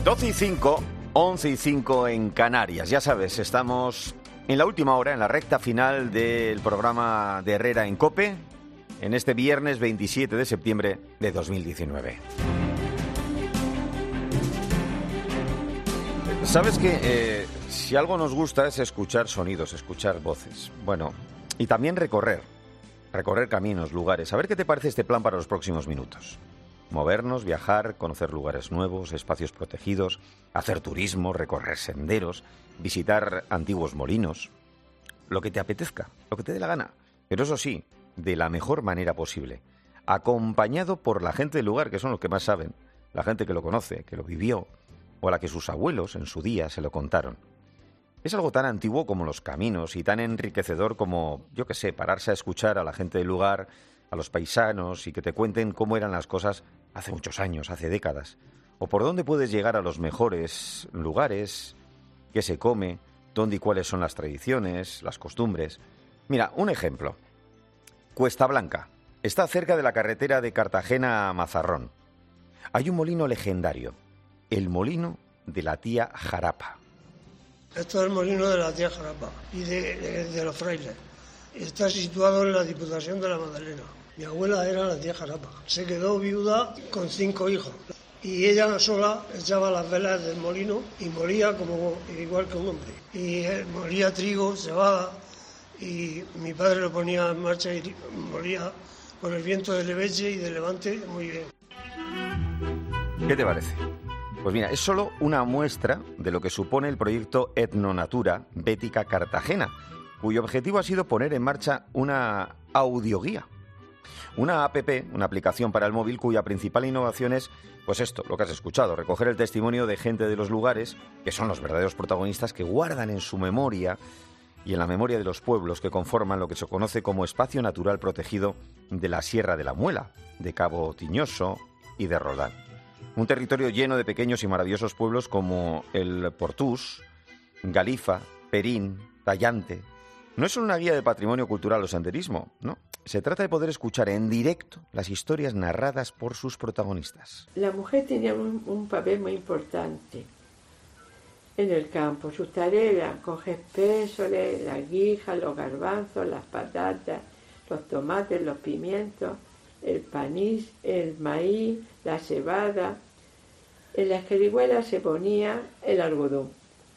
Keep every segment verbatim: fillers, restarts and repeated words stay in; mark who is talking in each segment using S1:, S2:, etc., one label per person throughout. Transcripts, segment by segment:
S1: doce y cinco, once y cinco en Canarias. Ya sabes, estamos en la última hora, en la recta final del programa de Herrera en COPE, en este viernes veintisiete de septiembre de dos mil diecinueve. Sabes que eh, si algo nos gusta es escuchar sonidos, escuchar voces. Bueno, y también recorrer, recorrer caminos, lugares. A ver qué te parece este plan para los próximos minutos. Movernos, viajar, conocer lugares nuevos, espacios protegidos, hacer turismo, recorrer senderos, visitar antiguos molinos. Lo que te apetezca, lo que te dé la gana. Pero eso sí, de la mejor manera posible. Acompañado por la gente del lugar, que son los que más saben. La gente que lo conoce, que lo vivió, o a la que sus abuelos en su día se lo contaron. Es algo tan antiguo como los caminos y tan enriquecedor como, yo qué sé, pararse a escuchar a la gente del lugar, a los paisanos y que te cuenten cómo eran las cosas hace muchos años, hace décadas. O por dónde puedes llegar a los mejores lugares, qué se come, dónde y cuáles son las tradiciones, las costumbres. Mira, un ejemplo. Cuesta Blanca. Está cerca de la carretera de Cartagena a Mazarrón. Hay un molino legendario. El molino de la tía Jarapa.
S2: Esto es el molino de la tía Jarapa y de, de, de los frailes. Está situado en la Diputación de la Magdalena. Mi abuela era la tía Jarapa. Se quedó viuda con cinco hijos. Y ella sola echaba las velas del molino y molía como igual que un hombre. Y él molía trigo, cebada, y mi padre lo ponía en marcha y molía con el viento de Leveche y de Levante muy bien.
S1: ¿Qué te parece? Pues mira, es solo una muestra de lo que supone el proyecto Etnonatura Bética Cartagena, cuyo objetivo ha sido poner en marcha una audioguía. Una app, una aplicación para el móvil cuya principal innovación es, pues esto, lo que has escuchado, recoger el testimonio de gente de los lugares, que son los verdaderos protagonistas, que guardan en su memoria y en la memoria de los pueblos que conforman lo que se conoce como espacio natural protegido de la Sierra de la Muela, de Cabo Tiñoso y de Roldán. Un territorio lleno de pequeños y maravillosos pueblos como el Portús, Galifa, Perín, Tallante. No es una guía de patrimonio cultural o senderismo, no. Se trata de poder escuchar en directo las historias narradas por sus protagonistas.
S3: La mujer tenía un, un papel muy importante en el campo. Sus tareas eran coger pésoles, las guijas, los garbanzos, las patatas, los tomates, los pimientos, el panís, el maíz, la cebada. En las jerihuelas se ponía el algodón.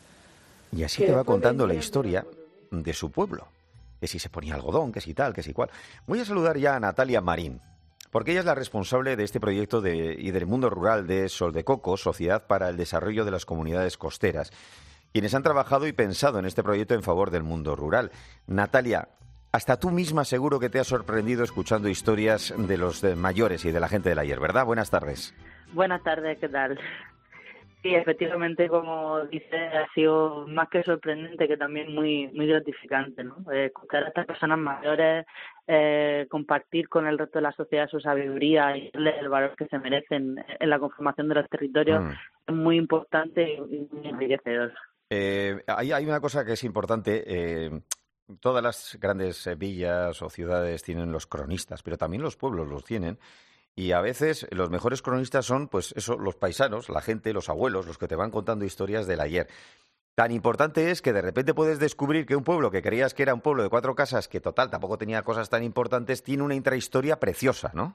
S1: Y así te va contando la historia de su pueblo. Que si se ponía algodón, que si tal, que si cual. Voy a saludar ya a Natalia Marín, porque ella es la responsable de este proyecto de, y del mundo rural de Soldecoco, Sociedad para el Desarrollo de las Comunidades Costeras, quienes han trabajado y pensado en este proyecto en favor del mundo rural. Natalia, hasta tú misma seguro que te has sorprendido escuchando historias de los de mayores y de la gente del ayer, ¿verdad? Buenas tardes.
S4: Buenas tardes, ¿qué tal? Sí, efectivamente, como dice, ha sido más que sorprendente, que también muy muy gratificante, ¿no? Eh, escuchar a estas personas mayores, eh, compartir con el resto de la sociedad su sabiduría y darle el valor que se merecen en la conformación de los territorios mm. es muy importante y muy enriquecedor.
S1: Eh, hay, hay una cosa que es importante. Eh, todas las grandes villas o ciudades tienen los cronistas, pero también los pueblos los tienen. Y a veces los mejores cronistas son, pues eso, los paisanos, la gente, los abuelos, los que te van contando historias del ayer. Tan importante es que de repente puedes descubrir que un pueblo que creías que era un pueblo de cuatro casas, que total tampoco tenía cosas tan importantes, tiene una intrahistoria preciosa, ¿no?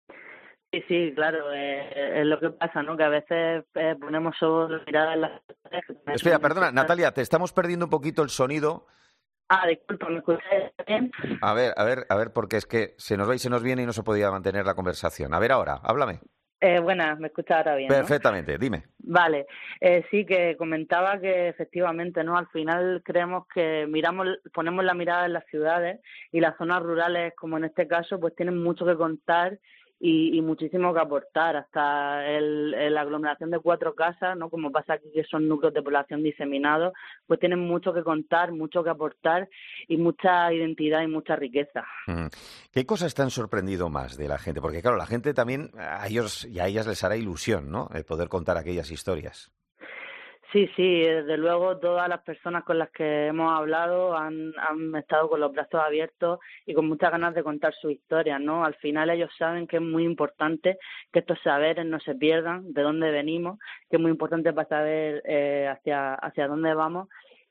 S4: Sí, sí, claro, eh, es lo que pasa, ¿no? Que a veces eh, ponemos solo la mirada en las...
S1: Espera, perdona, Natalia, te estamos perdiendo un poquito el sonido.
S4: Ah, disculpa, ¿me escuchas bien?
S1: A ver, a ver, a ver, porque es que se nos va y se nos viene y no se podía mantener la conversación. A ver ahora, háblame.
S4: Eh, buenas, me escuchas ahora bien, ¿no?
S1: Perfectamente, dime.
S4: Vale, eh, sí que comentaba que efectivamente, ¿no? Al final creemos que miramos, ponemos la mirada en las ciudades y las zonas rurales, como en este caso, pues tienen mucho que contar y, y muchísimo que aportar. Hasta el, el, la aglomeración de cuatro casas, ¿no? Como pasa aquí, que son núcleos de población diseminados, pues tienen mucho que contar, mucho que aportar y mucha identidad y mucha riqueza.
S1: ¿Qué cosas te han sorprendido más de la gente? Porque claro, la gente también, a ellos y a ellas les hará ilusión, ¿no? El poder contar aquellas historias.
S4: Sí, sí, desde luego todas las personas con las que hemos hablado han, han estado con los brazos abiertos y con muchas ganas de contar su historia, ¿no? Al final ellos saben que es muy importante que estos saberes no se pierdan, de dónde venimos, que es muy importante para saber eh, hacia, hacia dónde vamos.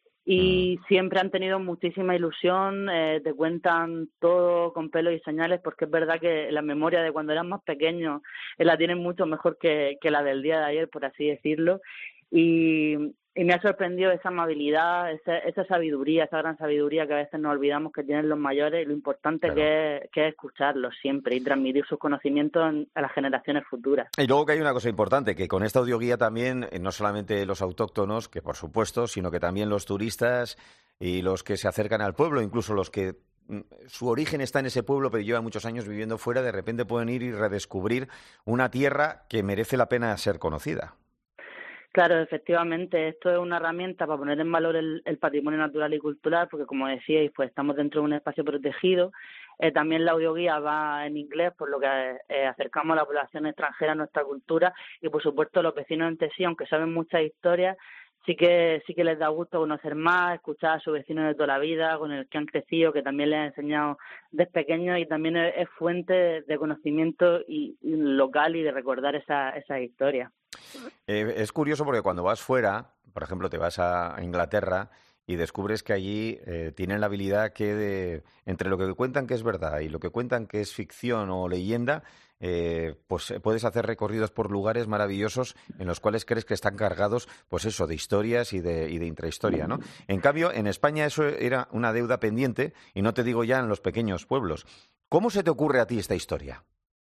S4: Y siempre han tenido muchísima ilusión, eh, te cuentan todo con pelos y señales, porque es verdad que la memoria de cuando eran más pequeños eh, la tienen mucho mejor que, que la del día de ayer, por así decirlo. Y, y me ha sorprendido esa amabilidad, esa, esa sabiduría, esa gran sabiduría que a veces nos olvidamos que tienen los mayores y lo importante claro. que, es, que es escucharlos siempre y transmitir sus conocimientos en, a las generaciones futuras.
S1: Y luego que hay una cosa importante, que con esta audioguía también, no solamente los autóctonos, que por supuesto, sino que también los turistas y los que se acercan al pueblo, incluso los que su origen está en ese pueblo pero lleva muchos años viviendo fuera, de repente pueden ir y redescubrir una tierra que merece la pena ser conocida.
S4: Claro, efectivamente, esto es una herramienta para poner en valor el, el patrimonio natural y cultural, porque como decíais, pues estamos dentro de un espacio protegido. Eh, también la audioguía va en inglés, por lo que eh, acercamos a la población extranjera a nuestra cultura y, por supuesto, los vecinos entre sí, aunque saben muchas historias, sí que sí que les da gusto conocer más, escuchar a sus vecinos de toda la vida, con el que han crecido, que también les ha enseñado desde pequeños y también es, es fuente de conocimiento y, y local y de recordar esa, esa historia.
S1: Eh, es curioso porque cuando vas fuera, por ejemplo, te vas a Inglaterra y descubres que allí eh, tienen la habilidad que de, entre lo que cuentan que es verdad y lo que cuentan que es ficción o leyenda, eh, pues puedes hacer recorridos por lugares maravillosos en los cuales crees que están cargados, pues eso, de historias y de, y de intrahistoria, ¿no? En cambio, en España eso era una deuda pendiente y no te digo ya en los pequeños pueblos. ¿Cómo se te ocurre a ti esta historia?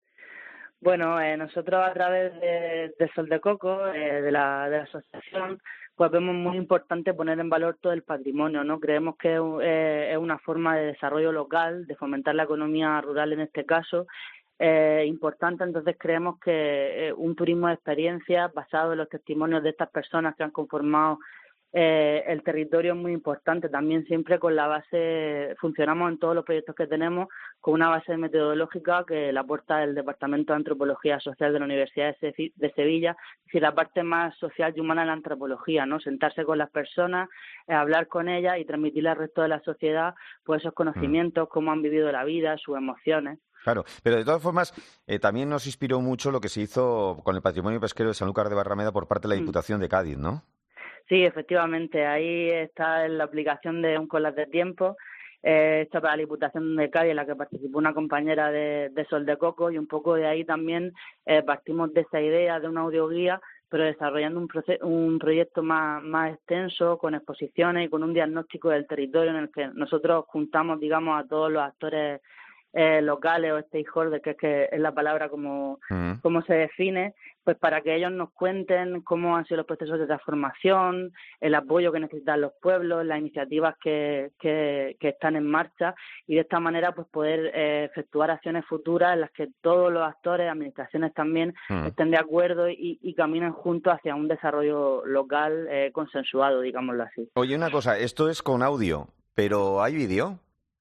S4: Bueno, eh, nosotros a través de, de Sol de Coco, eh, de, la, de la asociación, pues vemos muy importante poner en valor todo el patrimonio, ¿no? Creemos que eh, es una forma de desarrollo local, de fomentar la economía rural en este caso, eh, importante. Entonces creemos que eh, un turismo de experiencia basado en los testimonios de estas personas que han conformado Eh, el territorio es muy importante, también siempre con la base, funcionamos en todos los proyectos que tenemos con una base metodológica que la aporta el Departamento de Antropología Social de la Universidad de Sevilla, es decir, la parte más social y humana de la antropología, ¿no? Sentarse con las personas, eh, hablar con ellas y transmitirle al resto de la sociedad pues esos conocimientos, mm. cómo han vivido la vida, sus emociones.
S1: Claro, pero de todas formas eh, también nos inspiró mucho lo que se hizo con el patrimonio pesquero de Sanlúcar de Barrameda por parte de la Diputación mm. de Cádiz, ¿no?
S4: Sí, efectivamente, ahí está en la aplicación de un colas de tiempo, eh, hecha para la Diputación de Cádiz, en la que participó una compañera de, de Sol de Coco, y un poco de ahí también eh, partimos de esa idea de una audioguía, pero desarrollando un, proce- un proyecto más, más extenso, con exposiciones y con un diagnóstico del territorio en el que nosotros juntamos, digamos, a todos los actores eh, locales o stakeholders, que es que es la palabra como, uh-huh. como se define, pues para que ellos nos cuenten cómo han sido los procesos de transformación, el apoyo que necesitan los pueblos, las iniciativas que, que, que están en marcha y de esta manera pues poder eh, efectuar acciones futuras en las que todos los actores, administraciones también, uh-huh. estén de acuerdo y, y caminen juntos hacia un desarrollo local eh, consensuado, digámoslo así.
S1: Oye, una cosa, esto es con audio, pero ¿hay vídeo?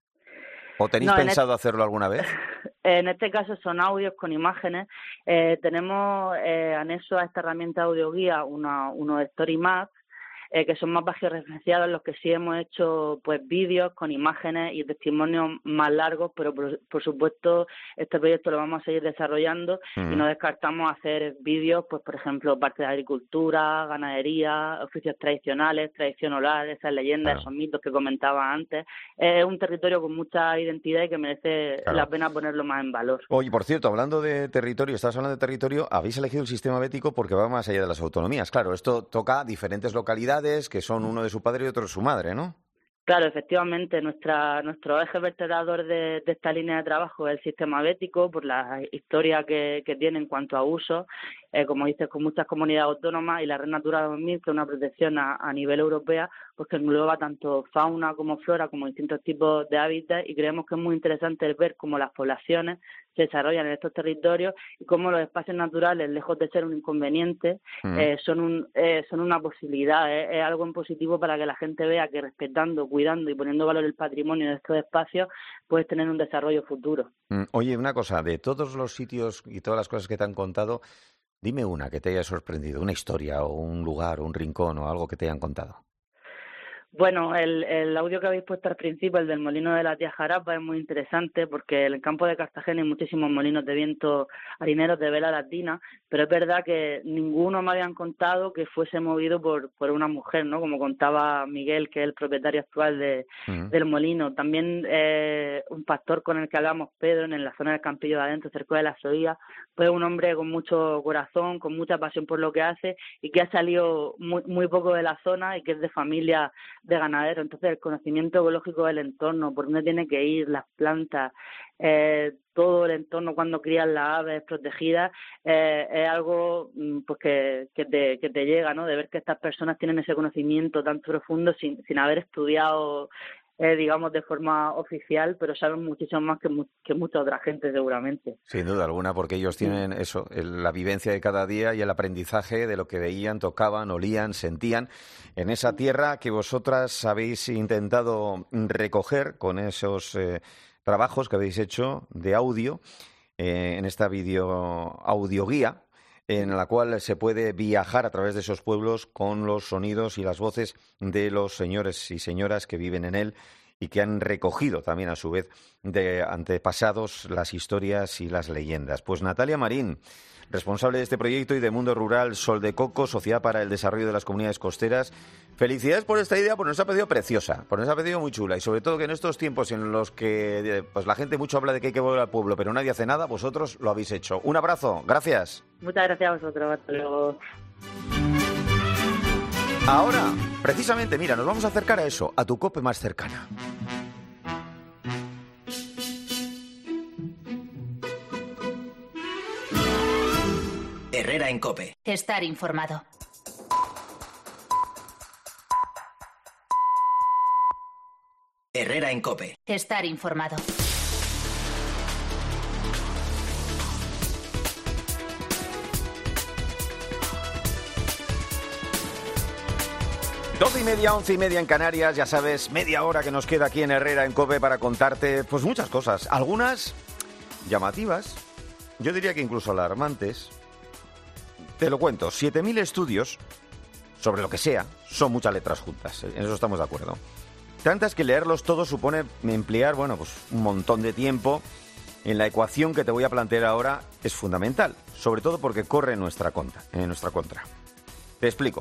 S1: ¿O tenéis
S4: no,
S1: pensado
S4: este,
S1: hacerlo alguna vez?
S4: En este caso son audios con imágenes. Eh, tenemos eh, anexo a esta herramienta audioguía una, unos story maps eh, que son más bajorreferenciados, en los que sí hemos hecho pues vídeos con imágenes y testimonios más largos, pero por, por supuesto este proyecto lo vamos a seguir desarrollando uh-huh. y no descartamos hacer vídeos, pues por ejemplo, parte de agricultura, ganadería, oficios tradicionales, tradición oral, esas leyendas, claro. esos mitos que comentaba antes. Es un territorio con mucha identidad y que merece claro. la pena ponerlo más en valor.
S1: Oye, por cierto, hablando de territorio, estás hablando de territorio, habéis elegido el sistema bético porque va más allá de las autonomías. Claro, esto toca diferentes localidades que son uno de su padre y otro de su madre, ¿no?
S4: Claro, efectivamente, nuestra, nuestro eje vertebrador de, de esta línea de trabajo es el sistema bético, por la historia que, que tiene en cuanto a uso, eh, como dices, con muchas comunidades autónomas, y la Red Natura dos mil, que es una protección a, a nivel europeo, pues que engloba tanto fauna como flora, como distintos tipos de hábitats, y creemos que es muy interesante ver cómo las poblaciones se desarrollan en estos territorios y cómo los espacios naturales, lejos de ser un inconveniente, mm. eh, son un eh, son una posibilidad, eh, es algo en positivo para que la gente vea que respetando, cuidando y poniendo valor el patrimonio de estos espacios, puedes tener un desarrollo futuro.
S1: Mm. Oye, una cosa, de todos los sitios y todas las cosas que te han contado, Dime una que te haya sorprendido, una historia o un lugar o un rincón o algo que te hayan contado.
S4: Bueno, el, el audio que habéis puesto al principio, el del molino de la tía Jarapa, es muy interesante porque en el campo de Cartagena hay muchísimos molinos de viento harineros de vela latina, pero es verdad que ninguno me habían contado que fuese movido por, por una mujer, ¿no? Como contaba Miguel, que es el propietario actual de, uh-huh. del molino. También eh, un pastor con el que hablamos, Pedro, en la zona del Campillo de Adentro, cerca de la Soía, pues un hombre con mucho corazón, con mucha pasión por lo que hace y que ha salido muy, muy poco de la zona y que es de familia de ganadero. Entonces el conocimiento ecológico del entorno, por dónde tiene que ir, las plantas, eh, todo el entorno cuando crían las aves protegidas, eh, es algo pues que, que, te, que te llega, ¿no? De ver que estas personas tienen ese conocimiento tan profundo sin, sin haber estudiado Eh, digamos, de forma oficial, pero saben muchísimo más que, mu- que mucha otra gente, seguramente.
S1: Sin duda alguna, porque ellos tienen sí. eso, el, la vivencia de cada día y el aprendizaje de lo que veían, tocaban, olían, sentían en esa tierra que vosotras habéis intentado recoger con esos eh, trabajos que habéis hecho de audio, eh, en esta video audioguía, en la cual se puede viajar a través de esos pueblos con los sonidos y las voces de los señores y señoras que viven en él y que han recogido también a su vez de antepasados las historias y las leyendas. Pues Natalia Marín, responsable de este proyecto y de Mundo Rural Sol de Coco, Sociedad para el Desarrollo de las Comunidades Costeras. Felicidades por esta idea, porque nos ha parecido preciosa, porque nos ha parecido muy chula y sobre todo que en estos tiempos en los que pues la gente mucho habla de que hay que volver al pueblo, pero nadie hace nada, vosotros lo habéis hecho. Un abrazo, gracias.
S4: Muchas gracias a vosotros, hasta luego.
S1: Ahora, precisamente, mira, nos vamos a acercar a eso, a tu COPE más cercana.
S5: Herrera en COPE.
S6: Estar informado.
S5: Herrera en COPE.
S6: Estar informado.
S1: Doce y media, once y media en Canarias, ya sabes, media hora que nos queda aquí en Herrera en COPE para contarte pues muchas cosas, algunas llamativas, yo diría que incluso alarmantes. Te lo cuento, siete mil estudios sobre lo que sea, son muchas letras juntas, en eso estamos de acuerdo. Tantas que leerlos todos supone emplear, bueno, pues un montón de tiempo en la ecuación que te voy a plantear ahora es fundamental, sobre todo porque corre en nuestra contra, en nuestra contra. Te explico.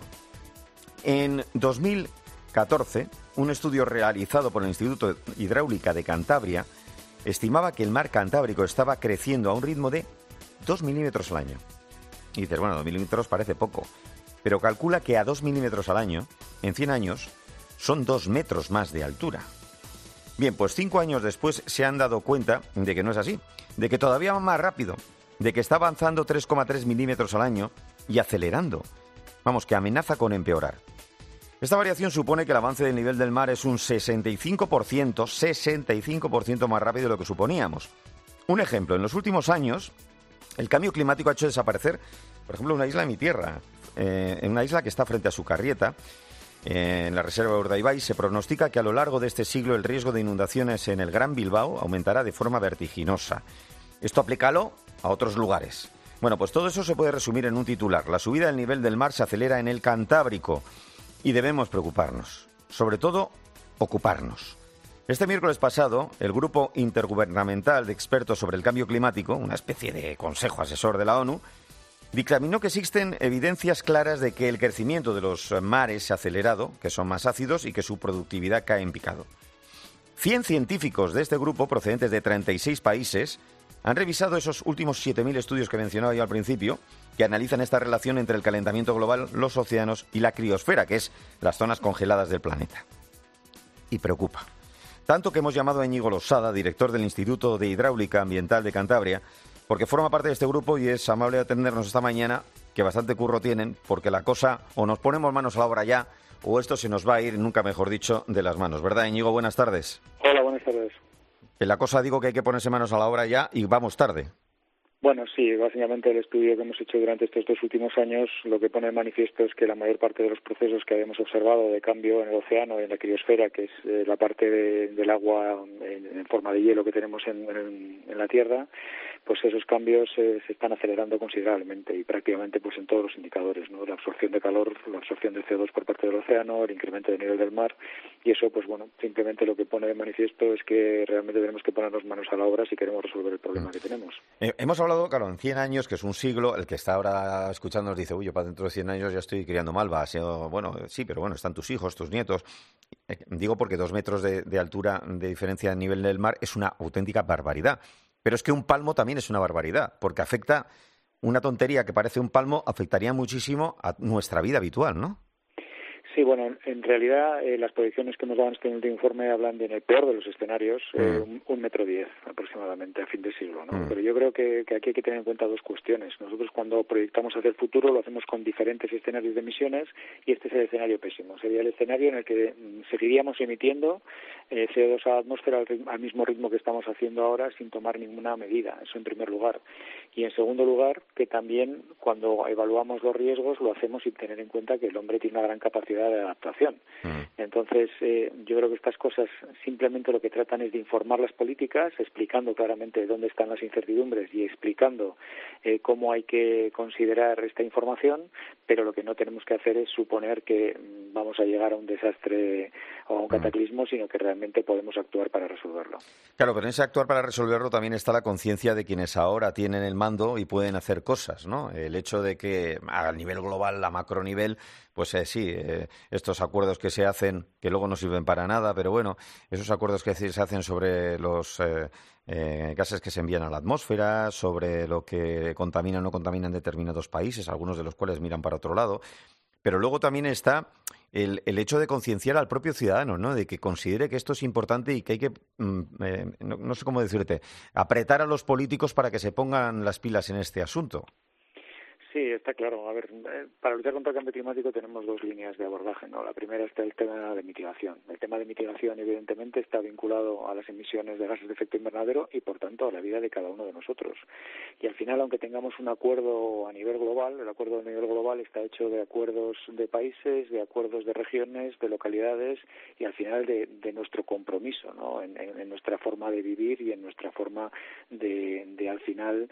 S1: En dos mil catorce, un estudio realizado por el Instituto de Hidráulica de Cantabria estimaba que el mar Cantábrico estaba creciendo a un ritmo de dos milímetros al año. Y dices, bueno, dos milímetros parece poco, pero calcula que a dos milímetros al año, en cien años, son dos metros más de altura. Bien, pues cinco años después se han dado cuenta de que no es así, de que todavía va más rápido, de que está avanzando tres coma tres milímetros al año y acelerando. Vamos, que amenaza con empeorar. Esta variación supone que el avance del nivel del mar es un sesenta y cinco por ciento, sesenta y cinco por ciento más rápido de lo que suponíamos. Un ejemplo, en los últimos años, el cambio climático ha hecho desaparecer, por ejemplo, una isla de mi tierra, eh, en una isla que está frente a Sucarrieta, eh, en la reserva de Urdaibai. Se pronostica que a lo largo de este siglo el riesgo de inundaciones en el Gran Bilbao aumentará de forma vertiginosa. Esto aplícalo a otros lugares. Bueno, pues todo eso se puede resumir en un titular. La subida del nivel del mar se acelera en el Cantábrico y debemos preocuparnos, sobre todo ocuparnos. Este miércoles pasado, el Grupo Intergubernamental de Expertos sobre el Cambio Climático, una especie de consejo asesor de la ONU, dictaminó que existen evidencias claras de que el crecimiento de los mares se ha acelerado, que son más ácidos y que su productividad cae en picado. Cien científicos de este grupo, procedentes de treinta y seis países, han revisado esos últimos siete mil estudios que mencionaba yo al principio, que analizan esta relación entre el calentamiento global, los océanos y la criosfera, que es las zonas congeladas del planeta. Y preocupa. Tanto que hemos llamado a Íñigo Losada, director del Instituto de Hidráulica Ambiental de Cantabria, porque forma parte de este grupo y es amable de atendernos esta mañana, que bastante curro tienen, porque la cosa o nos ponemos manos a la obra ya, o esto se nos va a ir, nunca mejor dicho, de las manos. ¿Verdad, Íñigo? Buenas tardes.
S7: Hola, buenas tardes.
S1: En la cosa digo que hay que ponerse manos a la obra ya y vamos tarde.
S7: Bueno, sí, básicamente el estudio que hemos hecho durante estos dos últimos años lo que pone de manifiesto es que la mayor parte de los procesos que habíamos observado de cambio en el océano, en la criosfera, que es eh, la parte de, del agua en, en forma de hielo que tenemos en, en, en la Tierra, pues esos cambios eh, se están acelerando considerablemente y prácticamente pues en todos los indicadores, ¿no? La absorción de calor, la absorción de C O dos por parte del océano, el incremento del nivel del mar, y eso pues bueno, simplemente lo que pone de manifiesto es que realmente tenemos que ponernos manos a la obra si queremos resolver el problema que tenemos.
S1: Eh, hemos hablado, claro, en cien años, que es un siglo, el que está ahora escuchando nos dice, uy, yo para dentro de cien años ya estoy criando malvas. Yo, bueno, sí, pero bueno, están tus hijos, tus nietos. Eh, digo porque dos metros de, de altura de diferencia a nivel del mar es una auténtica barbaridad. Pero es que un palmo también es una barbaridad, porque afecta, una tontería que parece un palmo, afectaría muchísimo a nuestra vida habitual, ¿no?
S7: Sí, bueno, en realidad eh, las proyecciones que nos dan este último informe hablan de, en el peor de los escenarios, mm. eh, un, un metro diez aproximadamente a fin de siglo, ¿no? Mm. Pero yo creo que, que aquí hay que tener en cuenta dos cuestiones. Nosotros cuando proyectamos hacia el futuro lo hacemos con diferentes escenarios de emisiones y este es el escenario pésimo. Sería el escenario en el que mm, seguiríamos emitiendo eh, C O dos a la atmósfera al, ritmo, al mismo ritmo que estamos haciendo ahora sin tomar ninguna medida, eso en primer lugar. Y en segundo lugar, que también cuando evaluamos los riesgos lo hacemos sin tener en cuenta que el hombre tiene una gran capacidad de adaptación. Mm. Entonces, eh, yo creo que estas cosas simplemente lo que tratan es de informar las políticas, explicando claramente dónde están las incertidumbres y explicando eh, cómo hay que considerar esta información, pero lo que no tenemos que hacer es suponer que vamos a llegar a un desastre o a un cataclismo, mm. sino que realmente podemos actuar para resolverlo.
S1: Claro, pero en ese actuar para resolverlo también está la conciencia de quienes ahora tienen el mando y pueden hacer cosas, ¿no? El hecho de que a nivel global, a macro nivel, pues eh, sí, eh, estos acuerdos que se hacen, que luego no sirven para nada, pero bueno, esos acuerdos que se hacen sobre los eh, eh, gases que se envían a la atmósfera, sobre lo que contamina o no contamina en determinados países, algunos de los cuales miran para otro lado, pero luego también está el, el hecho de concienciar al propio ciudadano, ¿no? De que considere que esto es importante y que hay que, mm, eh, no, no sé cómo decirte, apretar a los políticos para que se pongan las pilas en este asunto.
S7: Sí, está claro. A ver, para luchar contra el cambio climático tenemos dos líneas de abordaje, ¿no? La primera está el tema de mitigación. El tema de mitigación, evidentemente, está vinculado a las emisiones de gases de efecto invernadero y, por tanto, a la vida de cada uno de nosotros. Y al final, aunque tengamos un acuerdo a nivel global, el acuerdo a nivel global está hecho de acuerdos de países, de acuerdos de regiones, de localidades y, al final, de, de nuestro compromiso, ¿no? En, en, en nuestra forma de vivir y en nuestra forma de, de al final,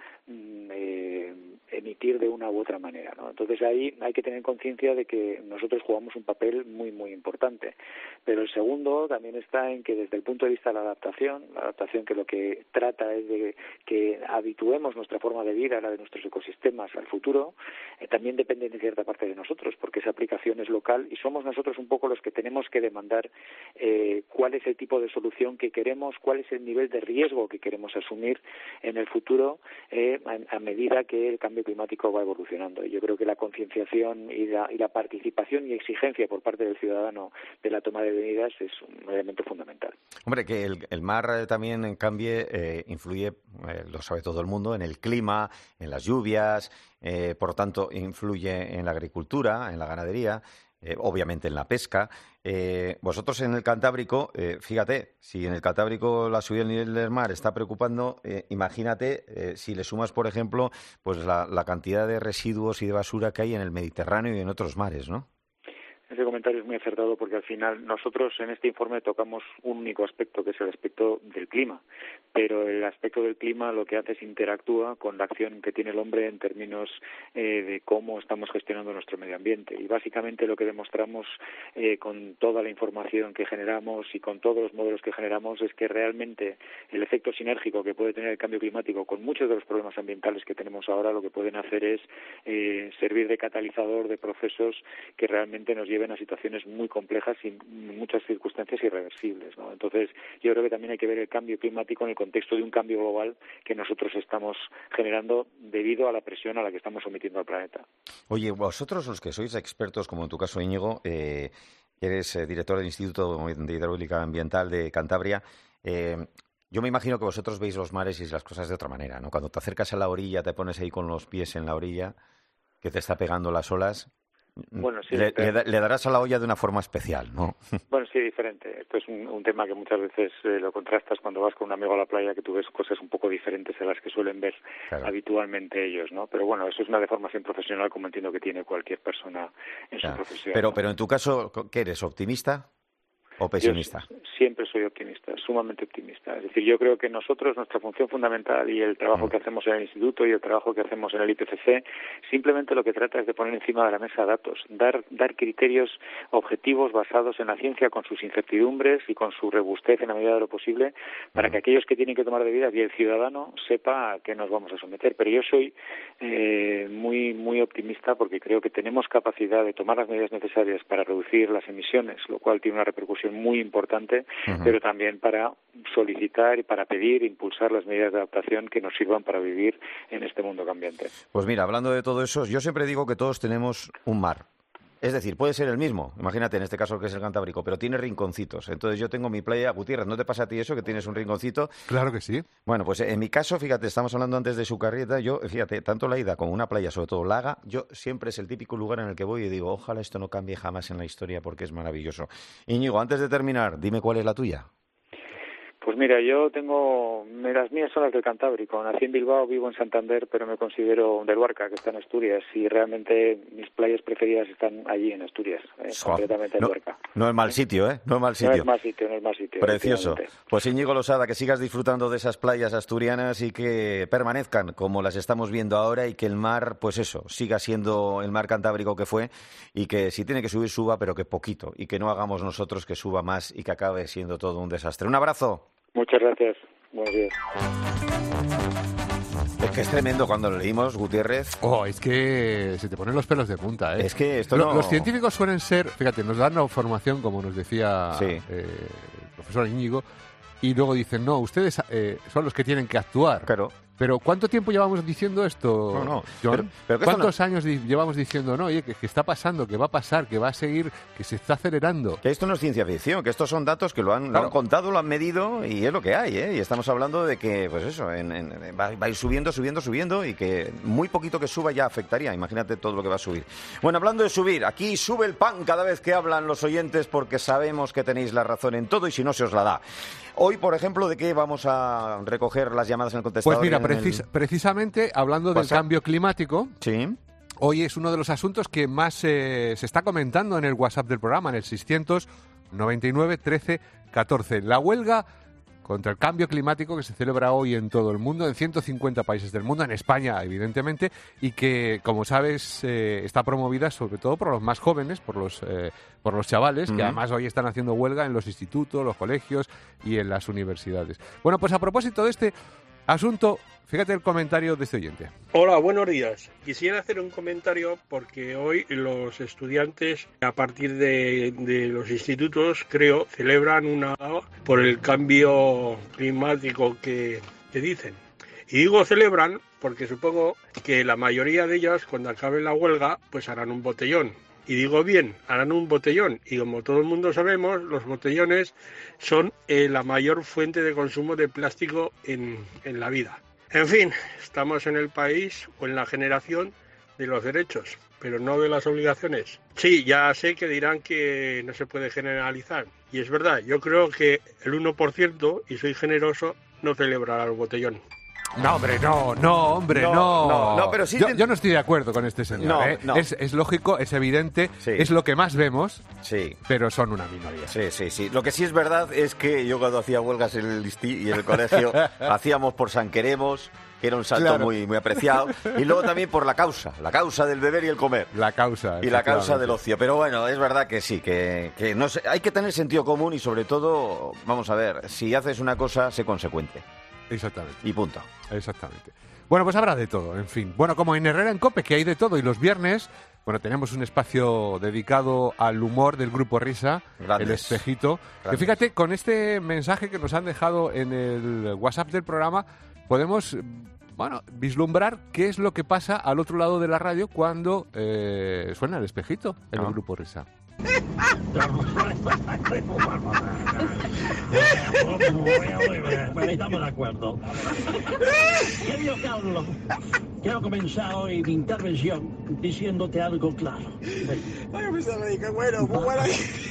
S7: eh, emitir de una u otra manera, ¿no? Entonces ahí hay que tener conciencia de que nosotros jugamos un papel muy muy importante. Pero el segundo también está en que desde el punto de vista de la adaptación, la adaptación que lo que trata es de que habituemos nuestra forma de vida, la de nuestros ecosistemas al futuro, eh, también depende de cierta parte de nosotros, porque esa aplicación es local y somos nosotros un poco los que tenemos que demandar eh, cuál es el tipo de solución que queremos, cuál es el nivel de riesgo que queremos asumir en el futuro eh, a, a medida que el cambio climático va evolucionando. Y yo creo que la concienciación y la, y la participación y exigencia por parte del ciudadano de la toma de medidas es un elemento fundamental.
S1: Hombre, que el, el mar eh, también, en cambio, eh, influye, eh, lo sabe todo el mundo, en el clima, en las lluvias, eh, por tanto, influye en la agricultura, en la ganadería, eh, obviamente en la pesca. Eh, vosotros en el Cantábrico, eh, fíjate, si en el Cantábrico la subida del nivel del mar está preocupando, eh, imagínate eh, si le sumas, por ejemplo, pues la, la cantidad de residuos y de basura que hay en el Mediterráneo y en otros mares, ¿no?
S7: Ese comentario es muy acertado porque al final nosotros en este informe tocamos un único aspecto, que es el aspecto del clima, pero el aspecto del clima lo que hace es interactúa con la acción que tiene el hombre en términos eh, de cómo estamos gestionando nuestro medio ambiente. Y básicamente lo que demostramos eh, con toda la información que generamos y con todos los modelos que generamos es que realmente el efecto sinérgico que puede tener el cambio climático con muchos de los problemas ambientales que tenemos ahora lo que pueden hacer es eh, servir de catalizador de procesos que realmente nos lleven a situaciones muy complejas y muchas circunstancias irreversibles, ¿no? Entonces, yo creo que también hay que ver el cambio climático en el contexto de un cambio global que nosotros estamos generando debido a la presión a la que estamos sometiendo al planeta.
S1: Oye, vosotros los que sois expertos, como en tu caso, Íñigo, eh, eres eh, director del Instituto de Hidráulica Ambiental de Cantabria, eh, yo me imagino que vosotros veis los mares y las cosas de otra manera, ¿no? Cuando te acercas a la orilla, te pones ahí con los pies en la orilla, que te está pegando las olas.
S7: Bueno, sí,
S1: le,
S7: pero...
S1: le, le darás a la olla de una forma especial, ¿no?
S7: Bueno, sí, diferente. Esto es un, un tema que muchas veces eh, lo contrastas cuando vas con un amigo a la playa, que tú ves cosas un poco diferentes a las que suelen ver claro. habitualmente ellos, ¿no? Pero bueno, eso es una deformación profesional, como entiendo que tiene cualquier persona en claro. su profesión.
S1: Pero,
S7: ¿no?
S1: pero en tu caso, ¿qué eres? ¿Optimista o pesimista?
S7: Yo siempre soy optimista, sumamente optimista. Es decir, yo creo que nosotros, nuestra función fundamental y el trabajo mm. que hacemos en el instituto y el trabajo que hacemos en el I P C C, simplemente lo que trata es de poner encima de la mesa datos, dar, dar criterios objetivos basados en la ciencia con sus incertidumbres y con su robustez en la medida de lo posible, para mm. que aquellos que tienen que tomar medidas y el ciudadano sepa a qué nos vamos a someter. Pero yo soy eh, muy, muy optimista porque creo que tenemos capacidad de tomar las medidas necesarias para reducir las emisiones, lo cual tiene una repercusión muy importante, uh-huh. pero también para solicitar y para pedir, impulsar las medidas de adaptación que nos sirvan para vivir en este mundo cambiante.
S1: Pues mira, hablando de todo eso, yo siempre digo que todos tenemos un mar. Es decir, puede ser el mismo, imagínate en este caso que es el Cantábrico, pero tiene rinconcitos. Entonces yo tengo mi playa, Gutiérrez, ¿no te pasa a ti eso, que tienes un rinconcito?
S8: Claro que sí.
S1: Bueno, pues en mi caso, fíjate, estamos hablando antes de Sucarrieta, yo, fíjate, tanto la ida como una playa, sobre todo Laga, yo siempre es el típico lugar en el que voy y digo, ojalá esto no cambie jamás en la historia porque es maravilloso. Íñigo, antes de terminar, dime cuál es la tuya.
S7: Pues mira, yo tengo, las mías son las del Cantábrico. Nací en Bilbao, vivo en Santander, pero me considero de Luarca, que está en Asturias, y realmente mis playas preferidas están allí en Asturias, eh, so, completamente en
S1: no,
S7: Luarca.
S1: No es mal sitio, ¿eh? No es mal sitio.
S7: No es mal sitio, no es mal sitio.
S1: Precioso. Pues Íñigo Losada, que sigas disfrutando de esas playas asturianas y que permanezcan como las estamos viendo ahora y que el mar, pues eso, siga siendo el mar Cantábrico que fue y que si tiene que subir, suba, pero que poquito y que no hagamos nosotros que suba más y que acabe siendo todo un desastre. Un abrazo.
S7: Muchas gracias. Buenos días.
S1: Es que es tremendo cuando lo leímos, Gutiérrez.
S8: Oh, es que se te ponen los pelos de punta, ¿eh?
S1: Es que esto
S8: lo,
S1: no...
S8: Los científicos suelen ser, fíjate, nos dan la formación, como nos decía
S1: sí.
S8: eh, el profesor Íñigo, y luego dicen, no, ustedes eh, son los que tienen que actuar.
S1: Claro.
S8: Pero ¿cuánto tiempo llevamos diciendo esto,
S1: no, no.
S8: John?
S1: Pero, pero
S8: ¿Cuántos
S1: no...
S8: años di- llevamos diciendo, no, oye, que, que está pasando, que va a pasar, que va a seguir, que se está acelerando?
S1: Que esto no es ciencia ficción, que estos son datos que lo han, claro. lo han contado, lo han medido y es lo que hay, ¿eh? Y estamos hablando de que, pues eso, en, en, va, va a ir subiendo, subiendo, subiendo y que muy poquito que suba ya afectaría. Imagínate todo lo que va a subir. Bueno, hablando de subir, aquí sube el pan cada vez que hablan los oyentes porque sabemos que tenéis la razón en todo y si no se os la da. Hoy, por ejemplo, ¿de qué vamos a recoger las llamadas en el contestador?
S8: Pues mira, precis- el... precisamente hablando del
S1: WhatsApp.
S8: Cambio climático,
S1: sí.
S8: Hoy es uno de los asuntos que más eh, se está comentando en el WhatsApp del programa, en el seiscientos noventa y nueve trece catorce. La huelga contra el cambio climático que se celebra hoy en todo el mundo, en ciento cincuenta países del mundo, en España, evidentemente, y que, como sabes, eh, está promovida sobre todo por los más jóvenes, por los, eh, por los chavales, uh-huh. que además hoy están haciendo huelga en los institutos, los colegios y en las universidades. Bueno, pues a propósito de este asunto, fíjate el comentario de este oyente.
S9: Hola, buenos días. Quisiera hacer un comentario porque hoy los estudiantes, a partir de, de los institutos, creo, celebran una por el cambio climático que, que dicen. Y digo celebran porque supongo que la mayoría de ellas, cuando acabe la huelga, pues harán un botellón. Y digo bien, harán un botellón. Y como todo el mundo sabemos, los botellones son eh, la mayor fuente de consumo de plástico en, en la vida. En fin, estamos en el país o en la generación de los derechos, pero no de las obligaciones. Sí, ya sé que dirán que no se puede generalizar. Y es verdad, yo creo que el uno por ciento, y soy generoso, no celebrará el botellón.
S8: No, hombre, no, no, hombre, no.
S1: No, no, no pero sí
S8: yo,
S1: te...
S8: yo no estoy de acuerdo con este señor.
S1: No,
S8: ¿eh?
S1: no.
S8: Es, es lógico, es evidente,
S1: sí.
S8: es lo que más vemos,
S1: sí.
S8: pero son una minoría.
S1: Sí, sí, sí. Lo que sí es verdad es que yo cuando hacía huelgas en el Istí y en el colegio, hacíamos por San Queremos, que era un santo
S8: claro.
S1: muy, muy apreciado, y luego también por la causa, la causa del beber y el comer.
S8: La causa.
S1: Y la causa del ocio. Pero bueno, es verdad que sí, que, que no sé, hay que tener sentido común y sobre todo, vamos a ver, si haces una cosa, sé consecuente.
S8: Exactamente.
S1: Y punto.
S8: Exactamente. Bueno, pues habrá de todo, en fin. Bueno, como en Herrera en Cope, que hay de todo, y los viernes, bueno, tenemos un espacio dedicado al humor del Grupo Risa,
S1: Grandes.
S8: El Espejito.
S1: Grandes.
S8: Que fíjate, con este mensaje que nos han dejado en el WhatsApp del programa, podemos, bueno, vislumbrar qué es lo que pasa al otro lado de la radio cuando eh, suena El Espejito en
S1: ah.
S8: el Grupo Risa.
S10: Estamos de acuerdo. Querido Carlos, quiero comenzar hoy mi intervención diciéndote algo claro.
S11: Ay, me sale, qué bueno, muy bueno.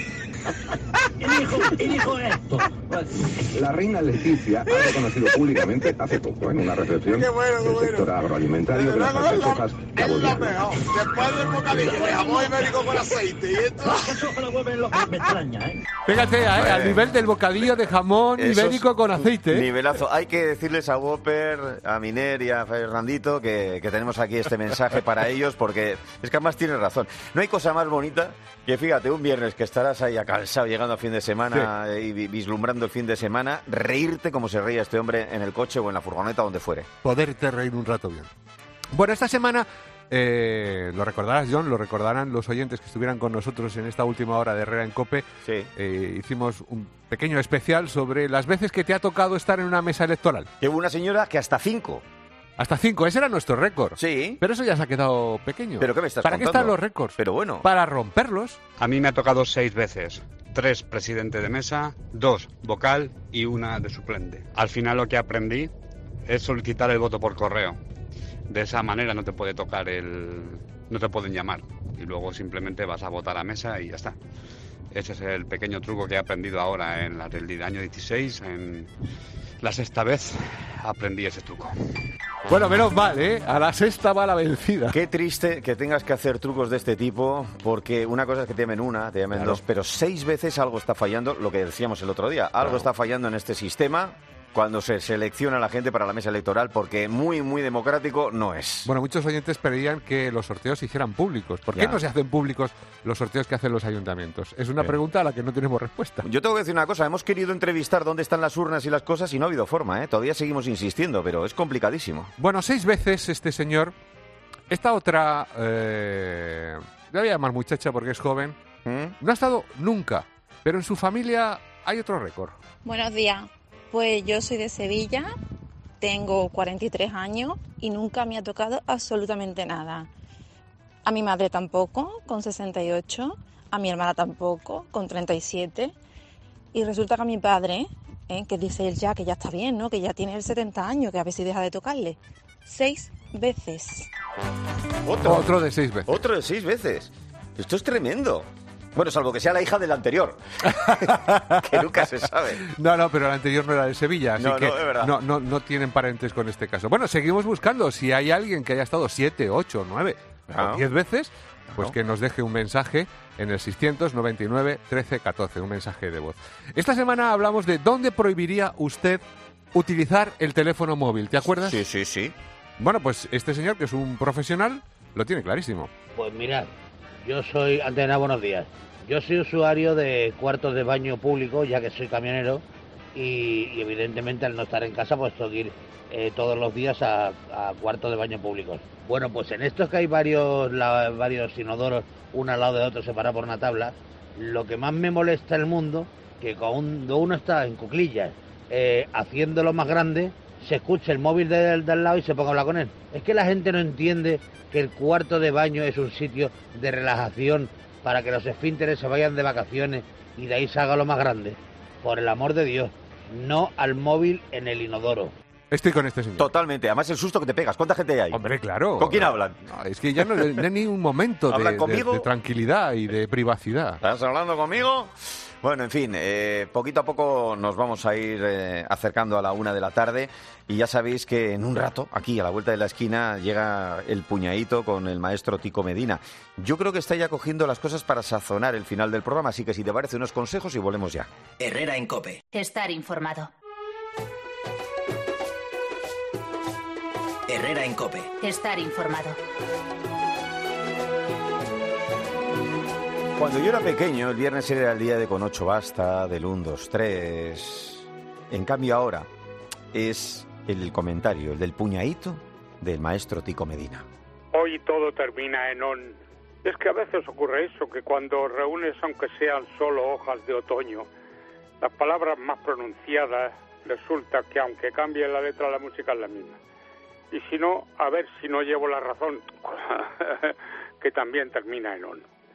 S10: Y dijo, y dijo esto.
S12: La reina Leticia ha reconocido públicamente hace poco en una recepción
S11: qué bueno, qué
S12: del
S11: bueno.
S12: sector agroalimentario de las altas hojas
S11: Es
S12: Cabo
S11: lo
S12: Diablo.
S11: mejor. Después del bocadillo de jamón ibérico con aceite y esto.
S10: Eso me lo vuelve lo que me extraña, ¿eh?
S8: Fíjate, ¿eh? al nivel del bocadillo de jamón
S1: Eso
S8: ibérico
S1: es
S8: con aceite. ¿eh?
S1: Nivelazo. Hay que decirles a Whopper, a Miner y a Fernandito que, que tenemos aquí este mensaje para ellos, porque es que además tienes razón. No hay cosa más bonita que, fíjate, un viernes que estarás ahí acalsado llegando a fin de semana sí. y vi- vislumbrando el fin de semana, reírte como se reía este hombre en el coche o en la furgoneta, donde fuere.
S8: Poderte reír un rato bien. Bueno, esta semana, eh, lo recordarás, John, lo recordarán los oyentes que estuvieran con nosotros en esta última hora de Herrera en COPE.
S1: Sí.
S8: Eh, hicimos un pequeño especial sobre las veces que te ha tocado estar en una mesa electoral.
S1: Que hubo una señora que hasta cinco.
S8: Hasta cinco, ese era nuestro récord.
S1: Sí.
S8: Pero eso ya se ha quedado pequeño.
S1: ¿Pero qué me estás
S8: ¿Para qué
S1: contando?
S8: están los récords?
S1: Pero bueno.
S8: Para romperlos.
S13: A mí me ha tocado seis veces. Tres presidente de mesa, dos vocal y una de suplente. Al final lo que aprendí es solicitar el voto por correo. De esa manera no te puede tocar el... no te pueden llamar. Y luego simplemente vas a votar a mesa y ya está. Ese es el pequeño truco que he aprendido ahora en la del año dieciséis. En la sexta vez aprendí ese truco.
S8: Bueno, menos mal, ¿eh? A la sexta va la vencida.
S1: Qué triste que tengas que hacer trucos de este tipo, porque una cosa es que te llamen una, te llamen
S8: Claro.
S1: dos, pero seis veces algo está fallando, lo que decíamos el otro día, algo
S8: Claro.
S1: está fallando en este sistema cuando se selecciona a la gente para la mesa electoral, porque muy, muy democrático no es.
S8: Bueno, muchos oyentes pedían que los sorteos se hicieran públicos. ¿Por qué
S1: Ya.
S8: no se hacen públicos los sorteos que hacen los ayuntamientos? Es una
S1: Sí.
S8: pregunta a la que no tenemos respuesta.
S1: Yo tengo que decir una cosa, hemos querido entrevistar dónde están las urnas y las cosas y no ha habido forma, ¿eh? Todavía seguimos insistiendo, pero es complicadísimo.
S8: Bueno, seis veces este señor. Esta otra, eh, le voy a llamar muchacha porque es joven,
S1: ¿Mm?
S8: no ha estado nunca, pero en su familia hay otro récord.
S14: Buenos días. Pues yo soy de Sevilla, tengo cuarenta y tres años y nunca me ha tocado absolutamente nada. A mi madre tampoco, con sesenta y ocho, a mi hermana tampoco, con treinta y siete. Y resulta que a mi padre, ¿eh? que dice él ya que ya está bien, ¿no? Que ya tiene el setenta años, que a ver si deja de tocarle. Seis veces.
S1: Otro.
S8: Otro de seis veces.
S1: Otro de seis veces. Esto es tremendo. Bueno, salvo que sea la hija del anterior, que nunca se sabe.
S8: No, no, pero el anterior no era de Sevilla, así
S1: No,
S8: que
S1: no, es verdad.
S8: no, no, no tienen parentes con este caso. Bueno, seguimos buscando. Si hay alguien que haya estado siete, ocho, nueve
S1: Claro.
S8: o diez veces, pues
S1: Claro.
S8: que nos deje un mensaje en el seiscientos noventa y nueve trece catorce, un mensaje de voz. Esta semana hablamos de dónde prohibiría usted utilizar el teléfono móvil. ¿Te acuerdas?
S1: Sí, sí, sí.
S8: Bueno, pues este señor, que es un profesional, lo tiene clarísimo.
S15: Pues mirad, yo soy, antes de nada, buenos días. Yo soy usuario de cuartos de baño públicos, ya que soy camionero, y, y evidentemente al no estar en casa, pues tengo que ir eh, todos los días a, a cuartos de baño públicos. Bueno, pues en estos que hay varios, la- varios inodoros, uno al lado de otro, separados por una tabla, lo que más me molesta el mundo, que cuando uno está en cuclillas, eh, haciéndolo más grande, se escucha el móvil del, del lado y se ponga a hablar con él. Es que la gente no entiende que el cuarto de baño es un sitio de relajación para que los esfínteres se vayan de vacaciones y de ahí se haga lo más grande. Por el amor de Dios, no al móvil en el inodoro.
S8: Estoy con este señor.
S1: Totalmente. Además, el susto que te pegas. ¿Cuánta gente hay?
S8: Hombre, claro.
S1: ¿Con quién hablan?
S8: No, es que ya no, no hay ni un momento de,
S1: ¿Hablan
S8: de-
S1: conmigo?
S8: de tranquilidad y de privacidad.
S1: ¿Estás hablando conmigo? Bueno, en fin, eh, poquito a poco nos vamos a ir eh, acercando a la una de la tarde y ya sabéis que en un rato, aquí a la vuelta de la esquina, llega el puñadito con el maestro Tico Medina. Yo creo que está ya cogiendo las cosas para sazonar el final del programa, así que si te parece, unos consejos y volvemos ya.
S5: Herrera en COPE.
S6: Estar informado.
S5: Herrera en COPE.
S6: Estar informado.
S1: Cuando yo era pequeño, el viernes era el día de con ocho basta, del uno, dos, tres. En cambio ahora es el comentario, el del puñadito del maestro Tico Medina.
S16: Hoy todo termina en on. Es que a veces ocurre eso, que cuando reúnes, aunque sean solo hojas de otoño, las palabras más pronunciadas, resulta que aunque cambie la letra, la música es la misma. Y si no, a ver si no llevo la razón, que también termina en on.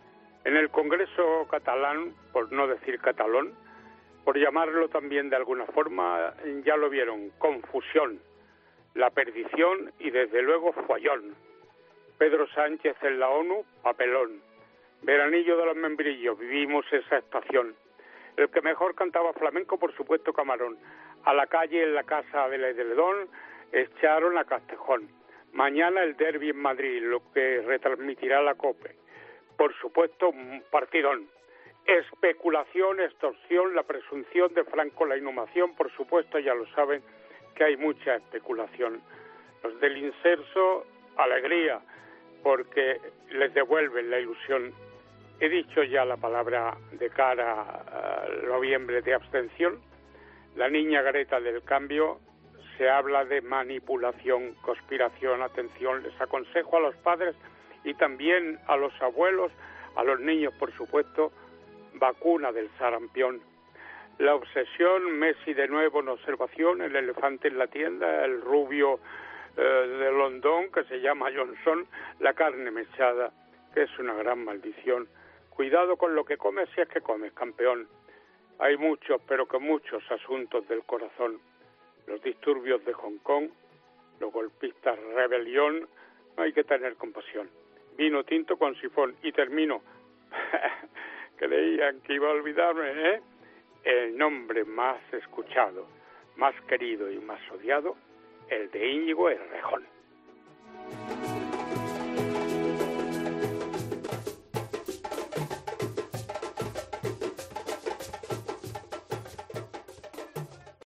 S16: En el Congreso catalán, por no decir catalón, por llamarlo también de alguna forma, ya lo vieron, confusión, la perdición y desde luego follón. Pedro Sánchez en la ONU, papelón. Veranillo de los membrillos, vivimos esa estación. El que mejor cantaba flamenco, por supuesto, Camarón. A la calle en la casa de la Edredón echaron a Castejón. Mañana el derbi en Madrid, lo que retransmitirá la COPE. Por supuesto, un partidón. Especulación, extorsión, la presunción de Franco, la inhumación, por supuesto, ya lo saben que hay mucha especulación. Los del inserso, alegría, porque les devuelven la ilusión. He dicho ya la palabra de cara al noviembre de abstención. La niña Greta del cambio, se habla de manipulación, conspiración, atención. Les aconsejo a los padres y también a los abuelos, a los niños, por supuesto, vacuna del sarampión. La obsesión, Messi de nuevo en observación, el elefante en la tienda, el rubio eh, de Londón, que se llama Johnson, la carne mechada, que es una gran maldición. Cuidado con lo que comes si es que comes, campeón. Hay muchos, pero que muchos asuntos del corazón. Los disturbios de Hong Kong, los golpistas, rebelión, no hay que tener compasión. Vino tinto con sifón. Y termino. Creían que iba a olvidarme, ¿eh? El nombre más escuchado, más querido y más odiado, el de Íñigo Errejón.